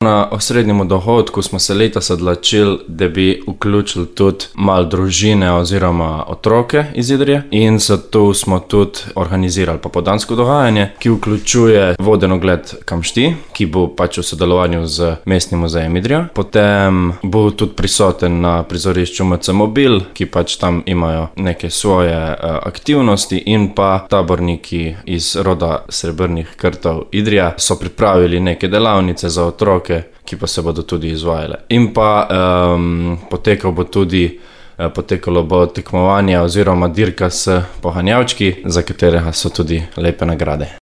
Na osrednjemu dohodku smo se letos odločili, da bi vključili tudi malo družine oziroma otroke iz Idrije in zato smo tudi organizirali popoldansko dogajanje, ki vključuje voden ogled Kamšti, ki bo pač v sodelovanju z Mestnim muzejem Idrija. Potem bo tudi prisoten na prizorišču MC Mobil, ki pač tam imajo neke svoje aktivnosti, in pa taborniki iz roda Srebrnih krtov Idrija so pripravili neke delavnice za otroke, ki pa se bodo tudi izvajale. In pa potekalo bo tekmovanje oziroma dirka s poganjavčki, za katerega so tudi lepe nagrade.